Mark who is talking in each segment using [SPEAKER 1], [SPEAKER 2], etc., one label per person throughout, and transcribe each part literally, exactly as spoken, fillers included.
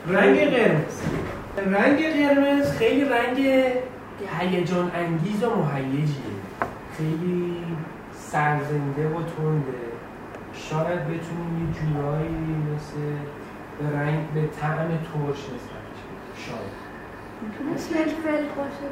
[SPEAKER 1] رنگ قرمز رنگ قرمز خیلی رنگ هیجان انگیز و مهیجیه، خیلی سرزنده و تنده. شاید بتونیم یه جورایی مثل به رنگ به طعم ترش نسبتش بدیم. شاید
[SPEAKER 2] میتونه فلفل باشه،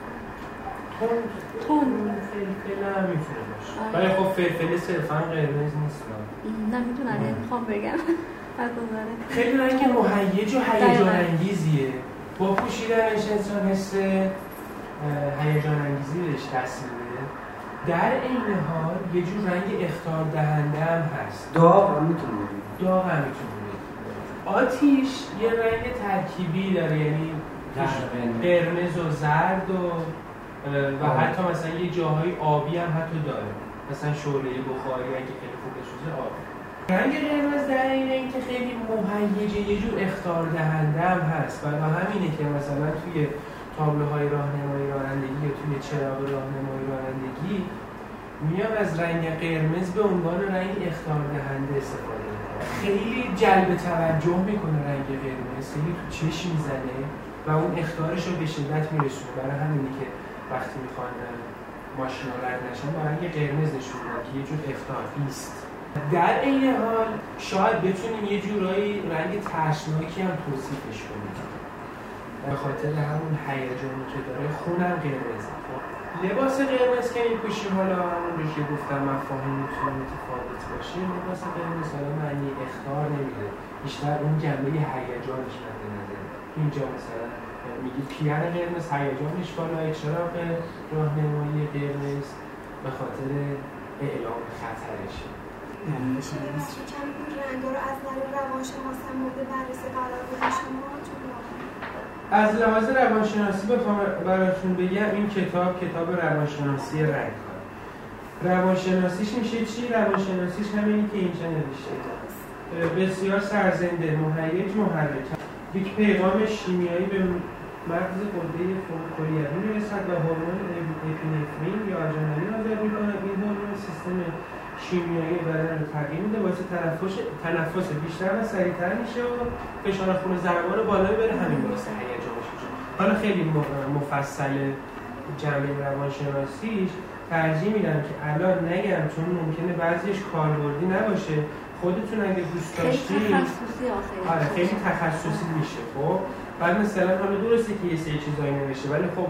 [SPEAKER 1] تند تند فلفل هم میتونه باشه، ولی خب فلفل صرفا قرمز نیست.
[SPEAKER 2] نه میتونم میخوام بگم
[SPEAKER 1] خیلی رنگ مهیج و هیجان انگیزیه. با پوشیدنش انسان حس هیجان انگیزی بهش دست میده. در عین حال یه جور رنگ اخطار دهنده هم هست.
[SPEAKER 3] داغ هم میتونه بگیم.
[SPEAKER 1] داغ هم میتونه بگیم. آتیش یه رنگ ترکیبی داره، یعنی قرمز و زرد و و حتی مثلا یه جاهای آبی هم حتی داره، مثلا شعله بخاری اگه خیلی خوب بسوزه آبی. رنگ قرمز در این اینکه خیلی مهیجه، یه جور اخطار دهنده هم هست. و همینه که مثلا توی تابلوهای راهنمایی رانندگی یا توی چراغ راهنمایی رانندگی میان از رنگ قرمز به عنوان رنگ اخطار دهنده استفاده میکنه. خیلی جلب توجه میکنه رنگ قرمز، خیلی تو چشم میزنه و اون اخطارش رو به شدت میرسونه. برای همینه که وقتی میخوان ماشینا رد نشن با رنگ قرمز نشون میدن که یه جور اخطار نیست. در این حال شاید بتونیم یه جورایی رنگ ترسناکی هم توصیفش کنیم به خاطر همون هیجانی که داره. خونم قرمزه. لباس قرمز که میپوشیم، حالا همون رو که گفتم مفاهیم میتونه متفاوت باشه. لباس قرمز حالا معنی اخطار نمیده، بیشتر اون جنبه هیجانش مد نظره. اینجا مثلا میگی پیان قرمز هیجانش بالاه، چراغ راهنمایی قرمز به خاطر اعلام خطرشه.
[SPEAKER 4] میشه چند رنگا رو از نظر روانشناسی مورد بررسی قرار بدید شما؟
[SPEAKER 1] از لحاظ روانشناسی بخوام براتون بگم، این کتاب کتاب روانشناسی رنگ ها. روانشناسیش میشه چی؟ روانشناسیش همینی که اینجا نوشته، بسیار سرزنده، مهیج، محرک. یک پیغام شیمیایی به مغز غده کلیوی میرسد و هورمون اپینفرین یا آدرنالین آزاد میکنه. این هورمون سیستم شیمیایی بدن رو تغییر میده، باعث تنفس تنفس بیشتر و سریعتر میشه و فشار خون ضربان بالا بره، همین باعث هیجانش میشه. حالا خیلی مفصل جنبه روانشناسیش ترجیح میدم که الان نگم چون ممکنه بعضیش کاربردی نباشه. خودتون اگه دوست داشتید
[SPEAKER 2] خیلی تخصصی آخه
[SPEAKER 1] آره خیلی تخصصی میشه. خب بعد مثلا حالا درسته که یه سری چیزایی نوشته، ولی خب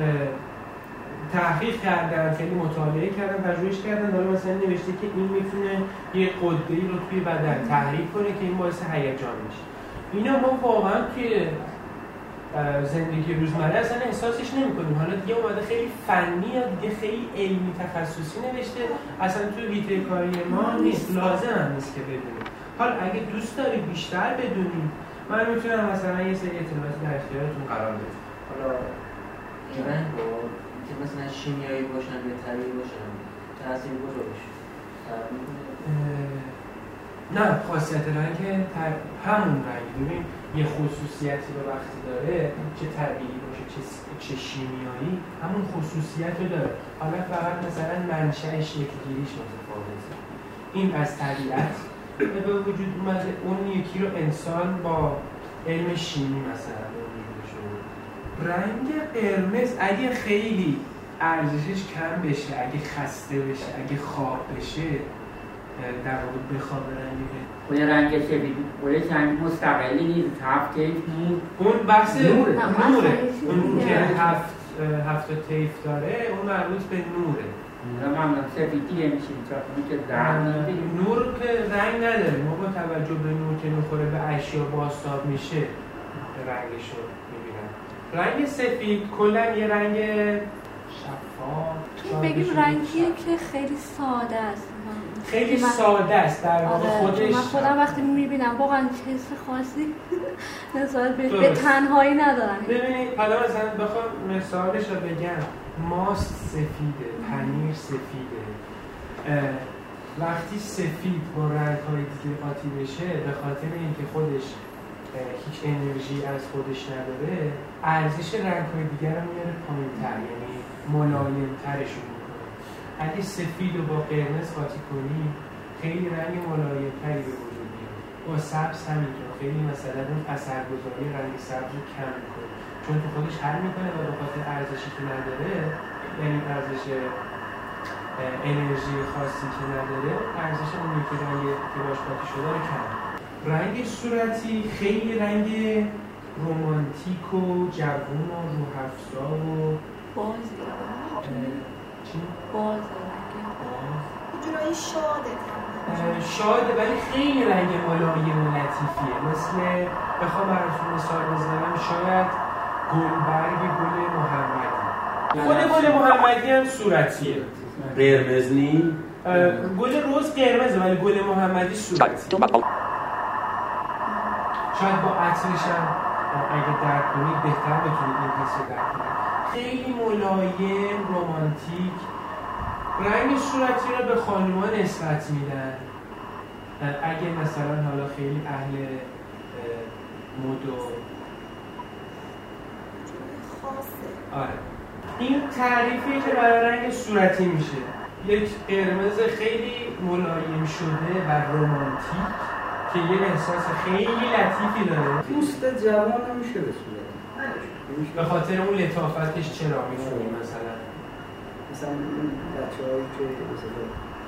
[SPEAKER 1] تحقیق کردن، خیلی مطالعه کردن، پژوهش کردن، حالا مثلا نوشته که این میتونه یه غده‌ای رو توی بدن تحریک کنه که این باعث هیجان میشه. اینا ما واقعا توی زندگی روزمره اصلا احساسش نمی‌کنیم. حالا دیگه اومده خیلی فنی یا دیگه خیلی علمی تخصصی نوشته، اصلا توی ویژه کاری ما نیست، لازم هم نیست که بدونیم. حالا اگه دوست دارید بیشتر بدونید، من میتونم مثلا یه سری اطلاعاتی در اختیارتون قرار بدم.
[SPEAKER 5] حالا رنگ که مثلا شیمیایی باشن یا طبیعی باشن تاثیر گذارش
[SPEAKER 1] نه، خاصیت رنگ همون رنگ. ببین یه خصوصیتی رو وقتی داره، چه طبیعی باشه چه چه شیمیایی، همون خصوصیت رو داره. حالا فقط مثلا منشأ شکل‌گیریش متفاوته. این از طبیعت به وجود اومده، اون یکی رو انسان با علم شیمی مثلا وجود شده. رنگ قرمز اگه خیلی ارزشش کم بشه، اگه خسته بشه، اگه خواب بشه، در واقع بخواب رنگه
[SPEAKER 3] و یه رنگ سفید و یه رنگ مستقلی نیست، هفت تیف نور.
[SPEAKER 1] اون بحث نوره
[SPEAKER 2] نوره
[SPEAKER 1] اون که هفت هفت تیف داره اون مربوط به نوره.
[SPEAKER 3] ممنون. سفیدی نمیشیم چون که زرد
[SPEAKER 1] نور که رنگ نداره. ما با توجه به نور که میخوره به اشیا بازتاب میشه رنگش رو میبینن. رنگ سفید کلا یه رنگ شفاف،
[SPEAKER 2] بگیم رنگیه که خیلی ساده است،
[SPEAKER 1] خیلی ساده است در واقع.
[SPEAKER 2] آره،
[SPEAKER 1] خودش
[SPEAKER 2] من خودم وقتی میبینم واقعا حس خاصی نسبت به به تنهایی ندارم.
[SPEAKER 1] ببینید حالا مثلا بخوام مثالش رو بگم، ماست سفیده، پنیر سفیده. وقتی سفید با رنگ‌های دیگه قاطی بشه، به خاطر اینکه خودش هیچ انرژی از خودش نداره، ارزش رنگ‌های دیگر رو میاره پایین‌تر، یعنی ملایم‌ترشون میکنه. اگه سفید رو با قرمز قاطی کنی، خیلی رنگ ملایم‌تری به وجود میاد. با سبز همینطور خیلی مثلا اون اثرگذاری رنگ سبز رو کم میکنه چون تو خودش حل میکنه و به خاطر ارزشی که نداره، یعنی ارزش انرژی خاصی که نداره، ارزش اونی که رنگ که باش قاطی شده رو کم. رنگ صورتی خیلی رنگ رومانتیک و جوون و روح‌افزا و
[SPEAKER 2] بازه
[SPEAKER 1] چی؟
[SPEAKER 2] بازه رنگ باز
[SPEAKER 4] یه جورایی شاده
[SPEAKER 1] شاده ولی خیلی رنگ ملایم و لطیفیه. مثل بخوام براتون مثال بزنم شاید گلبرگ گل محمدی. خود گل محمدی هم صورتیه.
[SPEAKER 6] قرمز نی؟
[SPEAKER 1] گل روز قرمزه ولی گل محمدی صورتیه. شاید با عطرش هم اگه درک کنید بهتر بتونید این حس رو درک کنید. خیلی ملایم، رمانتیک. رنگ صورتی رو به خانم‌ها نسبت میدن. اگه مثلا حالا خیلی اهل مد و
[SPEAKER 4] خاصه.
[SPEAKER 1] آره. این تعریفی که برای رنگ صورتی میشه. یک قرمز خیلی ملایم شده و رمانتیک که یه احساس خیلی لطیفی داره.
[SPEAKER 7] دوست جوان نمیشه به صورت.
[SPEAKER 1] به خاطر اون لطافتش چرا می‌خونی مثلا؟
[SPEAKER 7] مثلا اون بچه‌هایی که مثلا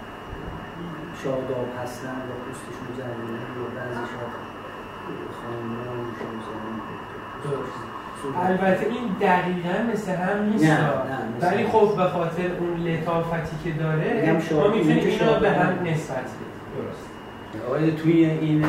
[SPEAKER 7] شاداب هستن و پوستشون جوونه یا بعضی شاید خانم‌ها میشون
[SPEAKER 1] درست. البته این دقیقاً مثل هم نیست ولی خب به خاطر اون لطافتی که داره ما میتونیم اینو به هم نسبت بدیم. درست.
[SPEAKER 6] آقای توی این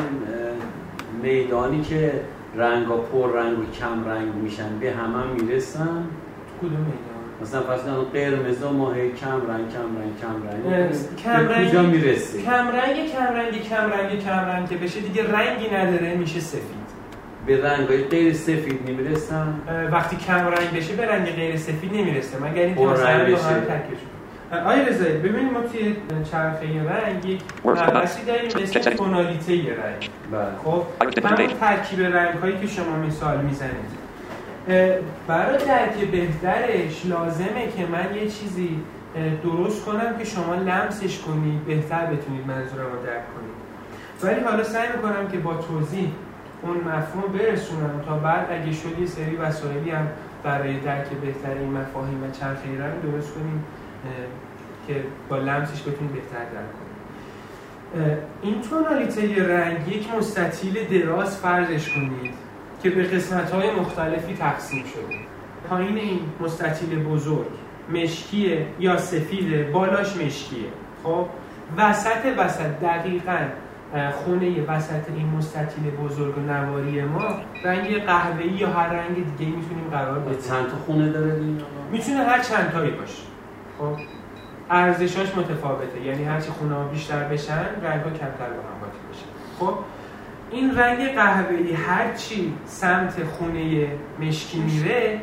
[SPEAKER 6] میدانی که رنگا پر رنگ و کم رنگ میشن به هم هم میرسن؟
[SPEAKER 1] کدوم میدان؟
[SPEAKER 6] مثلا فرضاً قرمز و ماه کم رنگ کم رنگ کم رنگ
[SPEAKER 1] کم رنگ
[SPEAKER 6] کجا میرسه؟
[SPEAKER 1] کم رنگ کم رنگ کم رنگ کم رنگ که بشه دیگه رنگی نداره میشه سفید.
[SPEAKER 6] به رنگای غیر سفید نمیرسن؟
[SPEAKER 1] وقتی کم رنگ بشه به رنگ غیر سفید نمیرسه مگر اینکه
[SPEAKER 6] مثلا
[SPEAKER 1] با هم ترکیب شه. آقای رضایی ببینید ما توی چرخه رنگ یک مبحثی داریم مثل تونالیته رنگ. خب همون ترکیب رنگ‌هایی که شما مثال میزنید. برای درک بهترش لازمه که من یه چیزی درست کنم که شما لمسش کنید بهتر بتونید منظورم رو درک کنید. ولی حالا سعی میکنم که با توضیح اون مفهوم برسونم تا بعد اگه شد یه سری وسایلی هم برای درک بهتر این مفاهیم و چرخه رنگ درست کنیم که با لمسش بتونید بهتر درک کنید. این تونالیته رنگ یک مستطیل دراز فرضش کنید که به قسمت‌های مختلفی تقسیم شده. پایین این مستطیل بزرگ مشکیه یا سفیده، بالاش مشکیه. خب وسط وسط دقیقاً خونه وسط این مستطیل بزرگ و نواری ما رنگ قهوه‌ای یا هر رنگ دیگه میتونیم قرار بدیم.
[SPEAKER 6] چند تا خونه داره دیگه؟
[SPEAKER 1] میتونه هر چند تایی باشه. خب ارزشاش متفاوته، یعنی هرچی خونه‌ها بیشتر بشن رنگ‌ها کمتر با هم قاطی بشن. خب این رنگ قهوه‌ای هرچی سمت خونه مشکی میره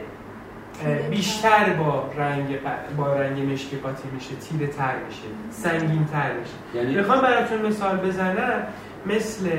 [SPEAKER 1] بیشتر با رنگ با رنگ مشکی قاطی میشه، تیره تر میشه، سنگین تر میشه. یعنی بخوام براتون مثال بزنم مثل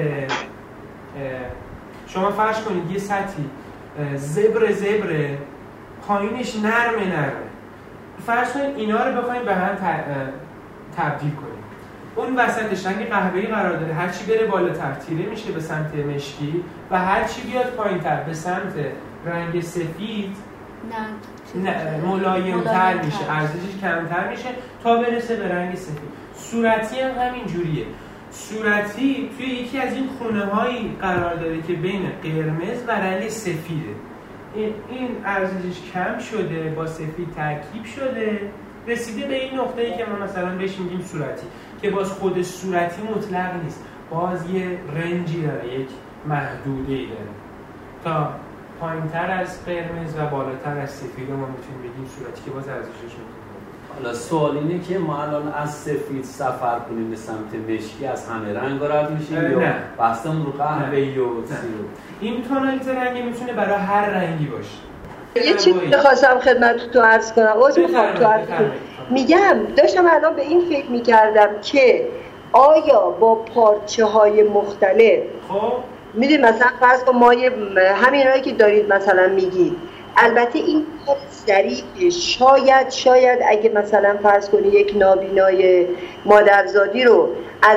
[SPEAKER 1] شما فرض کنید یه سطحی زبر زبره پایینش نرمه نرمه فرض کنید اینا رو بخواید به هم تبدیل کنید. اون وسطش رنگ قهوه‌ای قرار داره، هرچی بره بالاتر تیره میشه به سمت مشکی و هرچی بیاد پایینتر به سمت رنگ سفید نه ملایم‌تر میشه، ارزشش کمتر میشه تا برسه به رنگ سفید. صورتی هم همین جوریه. صورتی توی یکی از این خونه‌هایی قرار داره که بین قرمز و رنگ سفیده. این این ارزشش کم شده با سفید ترکیب شده رسیده به این نقطه‌ای که ما مثلا بهش میگیم صورتی که باز خود صورتی مطلق نیست، باز یه رنجی داره، یک محدوده‌ای داره تا پایین‌تر از قرمز و بالاتر از سفید ما میتونیم بگیم صورتی که باز ارزشش متفاوته.
[SPEAKER 6] حالا سوال اینه که ما الان از سفید سفر کنیم به سمت مشکی از همه رنگ رد میشیم یا بحثمون رو قهوه‌ای و سیاه؟
[SPEAKER 1] این تونالیته رنگی میتونه برای هر رنگی باشه.
[SPEAKER 8] یه چیزی خواستم خدمتتون عرض کنم. عذر میخوام تو عرض کنم. میگم داشتم الان به این فکر میکردم که آیا با پارچه های مختلف
[SPEAKER 1] خب
[SPEAKER 8] میدونید مثلا فرض کن ما همین هایی که دارید مثلا میگید البته این کار ظریفه. شاید شاید اگه مثلا فرض کنی یک نابینای مادرزادی رو از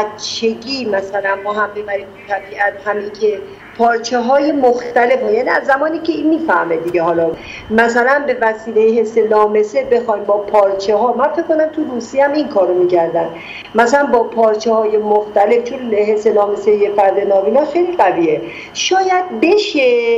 [SPEAKER 8] بچگی مثلا ما هم ببریم تو طبیعت، همین که پارچه های مختلف، یعنی از زمانی که این میفهمه دیگه، حالا مثلا به وسیله حس لامسه بخوایم با پارچه ها، من فکر کنم تو روسیه هم این کارو میکردن، مثلا با پارچه های مختلف، چون حس لامسه یه فرد نابینا خیلی قویه، شاید بشه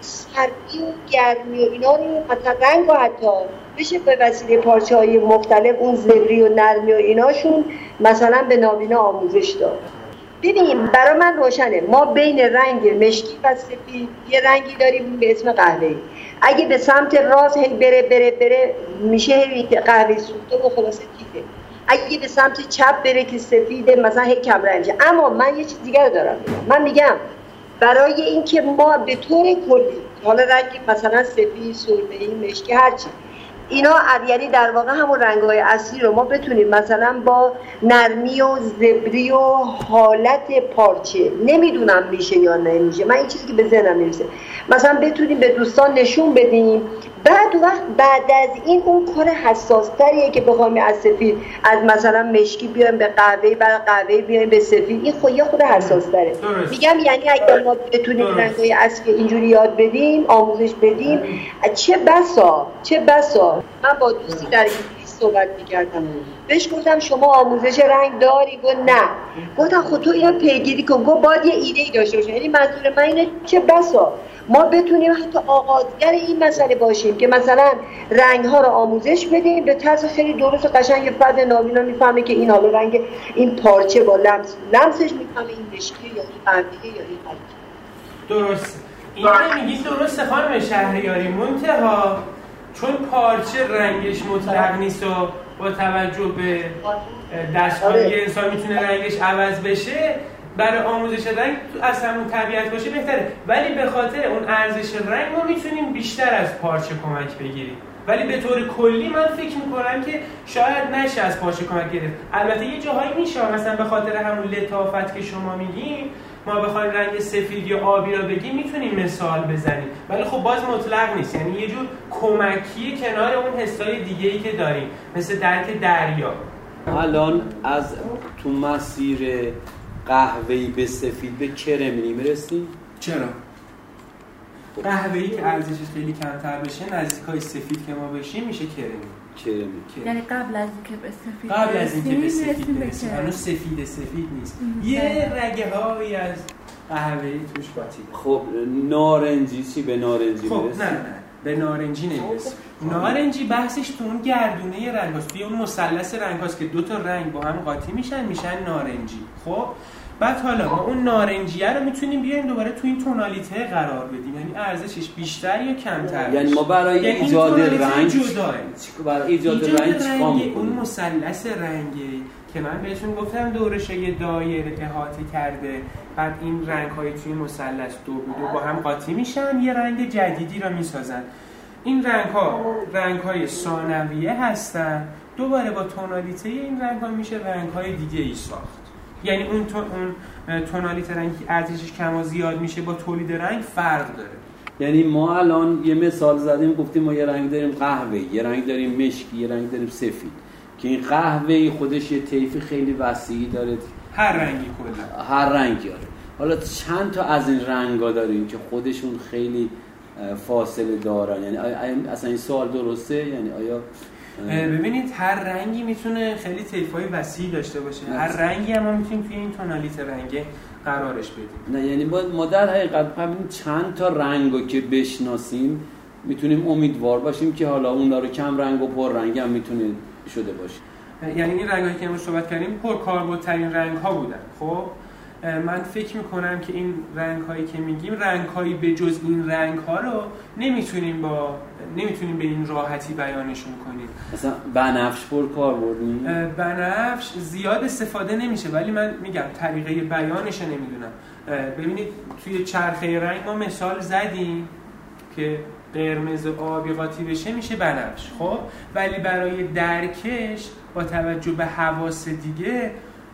[SPEAKER 8] سردی و گرمی و اینا رو مثلا رنگ و حتی بشه به وسیله پارچه های مختلف اون زبری و نرمی و ایناشون مثلا به نابینا آموزش داد. ببینیم برای من روشنه، ما بین رنگ مشکی و سفید یه رنگی داریم به اسم قهوه‌ای. اگه به سمت راست هی بره بره بره میشه هی قهوه‌ای سوخته و خلاصه تیفه. اگه به سمت چپ بره که سفیده مثلا هی کم رنگ میشه. اما من یه چیز دیگه دارم، من میگم برای اینکه ما به طور کلی حالا رنگ مثلا سفید، سرمه‌ای، مشکی، هرچی اینا یعنی در واقع همون رنگ‌های اصلی رو ما بتونیم مثلا با نرمی و زبری و حالت پارچه، نمیدونم میشه یا نمیشه، من این چیزی که به ذهنم میرسه مثلا بتونیم به دوستان نشون بدیم. بعد وقت بعد از این اون کار حساس‌تریه که بخوایم از سفید از مثلا مشکی بیایم به قهوه‌ای، بعد قهوه‌ای بیایم به سفید، این خود یه خود حساس‌تره. میگم یعنی اگه ما بتونیم رنگ‌های اصلی اینجوری یاد بدیم، آموزش بدیم، چه بسا چه بسا من با دوستی در انگلیس صحبت می‌کردم، بهش گفتم شما آموزش رنگ داری؟ گفت نه. گفتم خب تو اینو پیگیری کن. گفت باید یه ایده‌ای داشته باشه. یعنی منظور من اینه چه بسا ما بتونیم حتی آغازگر این مسئله باشیم که مثلا رنگ‌ها رو آموزش بدیم به طرز خیلی درست و قشنگ، فرد نابینا میفهمه که این حالا رنگ این پارچه با لمس لمسش میفهمه این مشکی یا این قهوه‌ای یا این قهوه.
[SPEAKER 1] درست. این میگی درسته خانم شهریاری، منتها چون پارچه رنگش مطلق نیست و با توجه به دستکاری انسان میتونه رنگش عوض بشه، برای آموزش رنگ از همون طبیعت باشه بهتره، ولی به خاطر اون ارزش رنگ ما میتونیم بیشتر از پارچه کمک بگیریم. ولی به طور کلی من فکر میکنم که شاید نشه از پارچه کمک گرفت. البته یه جاهایی میشه، مثلا به خاطر همون لطافت که شما میگین ما بخوایم رنگ سفید یا آبی رو بگیم میتونیم مثال بزنیم، ولی خب باز مطلق نیست، یعنی یه جور کمکی کنار اون حسای دیگه‌ای که داریم، مثل درک دریا.
[SPEAKER 6] الان از تو مسیر قهوه‌ای به سفید به کرمی میرسیم؟
[SPEAKER 1] چرا؟ قهوه‌ای که ارزشش خیلی کمتر بشه، نزدیکای سفید که ما بشیم، میشه کرمی.
[SPEAKER 6] کرمی.
[SPEAKER 2] یعنی قبل از اینکه به سفید
[SPEAKER 1] قبل از اینکه به سفید برسیم، هنوز سفید سفید نیست. یه رگه‌هایی از قهوه‌ای توش باطی.
[SPEAKER 6] خب نارنجی چی به نارنجی
[SPEAKER 1] خب
[SPEAKER 6] میرسیم؟
[SPEAKER 1] نه نه به نارنجی نمیرسیم. نارنجی بحثش تو اون گردونه رنگاست، توی اون مثلث رنگاست که دو تا رنگ با هم قاطی میشن میشن نارنجی. خب بعد حالا ما اون نارنجیه رو میتونیم بیایم دوباره تو این تونالیته قرار بدیم، یعنی ارزشش بیشتر یا کمتر.
[SPEAKER 6] یعنی ما برای
[SPEAKER 1] یعنی
[SPEAKER 6] ایجاد رنگ
[SPEAKER 1] جداه
[SPEAKER 6] برای ایجاد, ایجاد رنگ چیکار می‌کنیم؟
[SPEAKER 1] اون مثلث رنگی که من بهتون گفتم دورش یه دایره احاطه کرده، بعد این رنگ‌های توی مثلث دو به دو با هم قاطی میشن، یه رنگ جدیدی رو میسازن. این رنگ‌ها رنگ‌های ثانویه هستن، دوباره با تونالیته این رنگ‌ها میشه رنگ‌های دیگه‌ای ساخت. یعنی اون تو اون تونالیته رنگی که ارزشش کم و زیاد میشه با تولید رنگ فرق داره.
[SPEAKER 6] یعنی ما الان یه مثال زدیم، گفتیم ما یه رنگ داریم قهوه‌ای، یه رنگ داریم مشکی، یه رنگ داریم سفید، که این قهوه‌ای خودش یه طیف خیلی وسیعی داره،
[SPEAKER 1] هر رنگی کلا
[SPEAKER 6] هر رنگی داره. حالا چند تا از این رنگا داریم که خودشون خیلی فاصله دارن، یعنی اصلا این سوال درسته؟ یعنی آیا
[SPEAKER 1] ببینید هر رنگی میتونه خیلی طیف‌های وسیعی داشته باشه، هر رنگی هم ما میتونیم توی این تونالیته رنگ قرارش بدیم.
[SPEAKER 6] نه یعنی ما در حقیقت ببینید چند تا رنگو که بشناسیم میتونیم امیدوار باشیم که حالا اونا رو کم رنگ و پر رنگ هم میتونه شده باشه.
[SPEAKER 1] یعنی این رنگایی که امروز صحبت کردیم پر کاربردترین رنگ‌ها بودن. خب من فکر میکنم که این رنگ‌هایی که میگیم رنگ‌هایی به جز این رنگ‌ها رو نمیتونیم با نمیتونیم به این راحتی بیانشون کنیم.
[SPEAKER 6] مثلا بنفش پر کاربرد نیست؟
[SPEAKER 1] بنفش زیاد استفاده نمیشه، ولی من میگم طریقه بیانش رو نمیدونم. ببینید توی چرخه رنگ ما مثال زدیم که قرمز و آبی قاطی بشه میشه بنفش. خب ولی برای درکش با توجه به حواس دیگه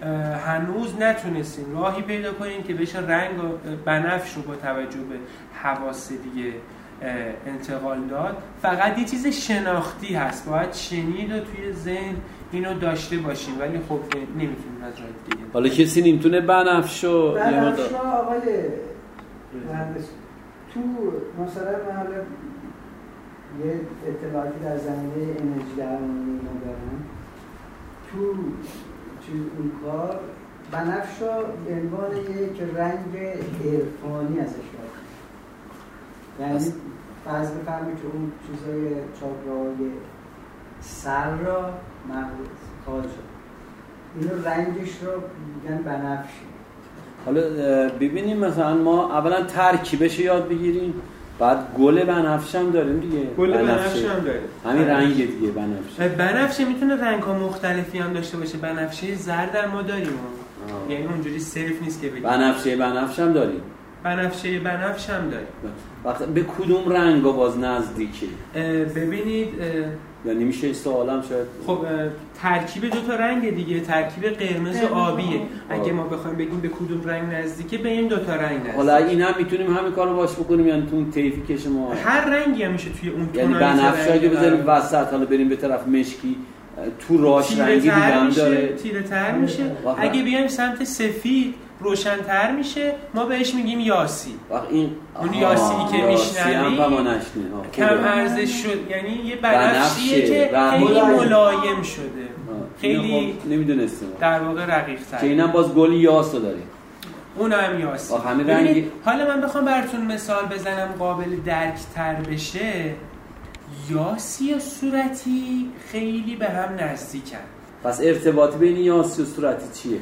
[SPEAKER 1] هنوز نتونستیم راهی پیدا کنیم که بشه رنگ و بنفش رو با توجه به حواس دیگه انتقال داد. فقط یه چیز شناختی هست، باید شنید و توی ذهن اینو داشته باشیم، ولی خب نمیتونیم از راه دیگه.
[SPEAKER 6] حالا کسی نمیتونه بنفشو
[SPEAKER 7] بنفشو آقای مهندس تو مثلا من حالا یه اطلاعاتی در زمینه انرژی درمانی دارم، تو چیز اون کار بنفشو به عنوان یک رنگ عرفانی ازش داره، یعنی فرض بفرمایید که اون چیزای چاکراهای سر را مغز خارج شد، اینو رنگش رو میگن بنفشی.
[SPEAKER 6] حالا ببینیم مثلا ما اولا ترکیبش یاد بگیریم، بعد گل بنفش هم داریم دیگه.
[SPEAKER 1] گل بنفش هم داریم،
[SPEAKER 6] همین رنگ دیگه بنفش.
[SPEAKER 1] بنفشه میتونه رنگ‌ها مختلفی هم داشته باشه. بنفشه زرد هم ما داریم، یعنی اونجوری صرف نیست که بگیم.
[SPEAKER 6] بنفشه بنفش هم داریم.
[SPEAKER 1] بنفشه بنفش هم داریم.
[SPEAKER 6] وقت به کدوم رنگا باز نزدیکه؟
[SPEAKER 1] ببینید
[SPEAKER 6] یعنی میشه سوالم شاید
[SPEAKER 1] خب ترکیب دو تا رنگ دیگه، ترکیب قرمز و آبیه. اگه ما بخوایم بگیم به کدوم رنگ نزدیکه، به این دو تا رنگ نزدیکه.
[SPEAKER 6] حالا این هم میتونیم همین کارو باش بکنیم، یعنی تو اون طیفی که شما
[SPEAKER 1] هر رنگی هم میشه توی اون تون،
[SPEAKER 6] یعنی بنفش اگه بذاریم وسط، حالا بریم به طرف مشکی، تو راش رنگی دیگه هم داره،
[SPEAKER 1] تیره تر میشه. اگه بیایم سمت سفید روشن‌تر میشه، ما بهش میگیم یاسی.
[SPEAKER 6] وقت این
[SPEAKER 1] اون یاسی که میشنوی کم ارزش شد، یعنی یه بنفشیه که خیلی ملایم شده، خیلی
[SPEAKER 6] نمیدونستیم
[SPEAKER 1] در واقع رقیق تر،
[SPEAKER 6] که اینم باز گل یاسو داره،
[SPEAKER 1] اون هم یاسی. حالا من بخوام براتون مثال بزنم قابل درک تر بشه، یاسی و صورتی خیلی به هم نزدیکن.
[SPEAKER 6] پس ارتباط بین یاسی و صورتی چیه؟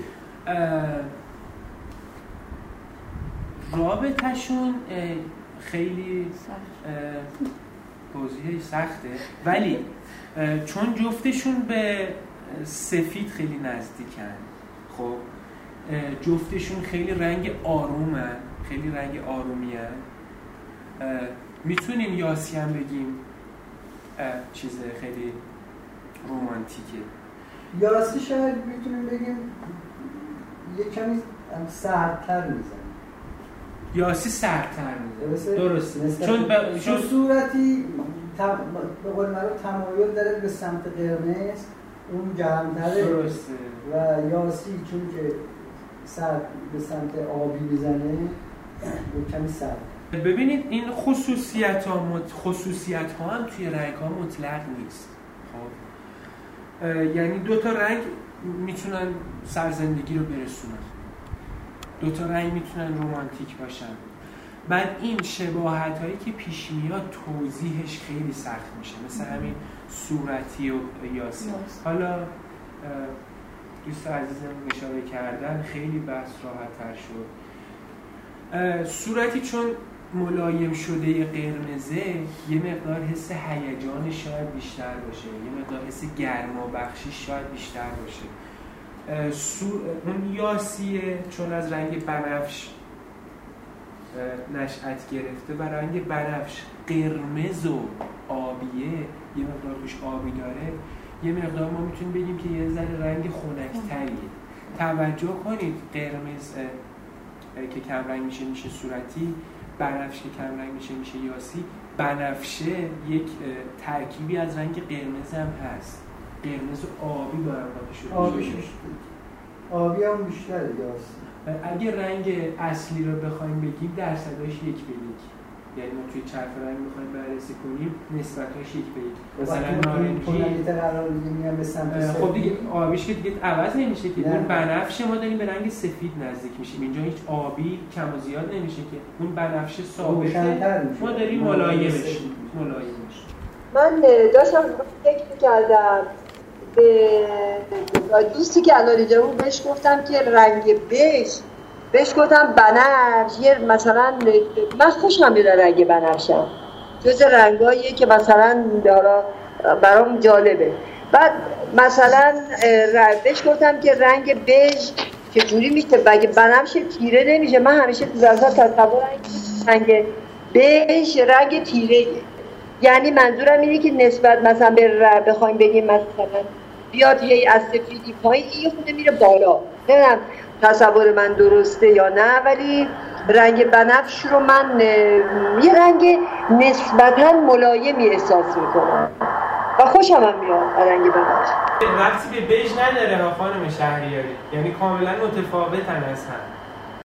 [SPEAKER 1] رابطه‌شون خیلی توضیحش سخته، ولی چون جفتشون به سفید خیلی نزدیکن، خب جفتشون خیلی رنگ آرومن، خیلی رنگ آرومین، میتونیم یاسی هم بگیم چیز خیلی رومانتیکه.
[SPEAKER 7] یاسی شاید میتونیم بگیم یه کمی سردتر میزن،
[SPEAKER 1] یاسی سردتر میزن، درسته، چون به
[SPEAKER 7] چون صورتی به قول معروف تمایل داره به سمت قرمز، اون گرم‌تره،
[SPEAKER 1] درسته،
[SPEAKER 7] و یاسی چون که سرد به سمت آبی میزنه یه کمی سرد.
[SPEAKER 1] ببینید این خصوصیت ها مت... خصوصیت ها هم توی رنگ ها مطلق نیست. خب یعنی دو تا رنگ میتونن سرزندگی رو برسونن، دو تا رنگ میتونن رومانتیک باشن. بعد این شباهت هایی که پیش میاد توضیحش خیلی سخت میشه، مثل همین صورتی و یاسی. حالا دوست عزیزم اشاره کردن، خیلی بحث راحت تر شد. صورتی چون ملایم شده قرمزه، یه مقدار حس هیجان شاید بیشتر باشه، یه مقدار حس گرما بخشی شاید بیشتر باشه. سو... اون یاسیه چون از رنگ بنفش نشأت گرفته و رنگ بنفش قرمز و آبیه، یه مقدار روش آبی داره، یه مقدار ما میتونیم بگیم که یه ذره رنگ خنک‌تریه. توجه کنید قرمز که کم رنگ میشه میشه صورتی، بنفش که کم رنگ میشه میشه یاسی. بنفشه یک ترکیبی از رنگ قرمز هم هست، قرمز و آبی با هم شده.
[SPEAKER 7] آبی آبی هم بیشتره یاسی.
[SPEAKER 1] اگه رنگ اصلی رو بخوایم بگیم درصداش یک به یک، یعنی ما توی چرخ رنگ بخوایم بررسی کنیم نسبتاش یک به یک. مثلا نارنجی
[SPEAKER 7] قرار میگیم به سمت
[SPEAKER 1] خب دیگه آبیش که دیگه عوض نمیشه که، اون بنفشه ما داریم به رنگ سفید نزدیک میشیم، اینجا هیچ آبی کم و زیاد نمیشه که، اون بنفشه ثابته، ما داریم ملایمش ملایمش.
[SPEAKER 8] من داشتم فکر می‌کردم به دوستی که الان اینجا بود، بهش گفتم که رنگ بژ، بهش گفتم بنفش، یه مثلا من خوشم میاد رنگ بنفشم، جز رنگاییه که مثلا برام جالبه. بعد مثلا بهش گفتم که رنگ بژ چجوری میشه، بگه بنفش تیره نمیشه. من همیشه تو ذات تصور رنگ بژ رنگ تیره، یعنی منظورم اینه که نسبت مثلا به بخوایم بگیم مثلا بیاد هی از سفیدی پایین، این خود میره بالا. نمیدونم تصور من درسته یا نه، ولی رنگ بنفش رو من یه رنگ نسبتاً ملایمی احساس میکنم و خوشم هم میاد رنگ بنفش.
[SPEAKER 1] ربطی به بیج نداره ها خانم شهریاری، یعنی کاملا متفاوتن از هم.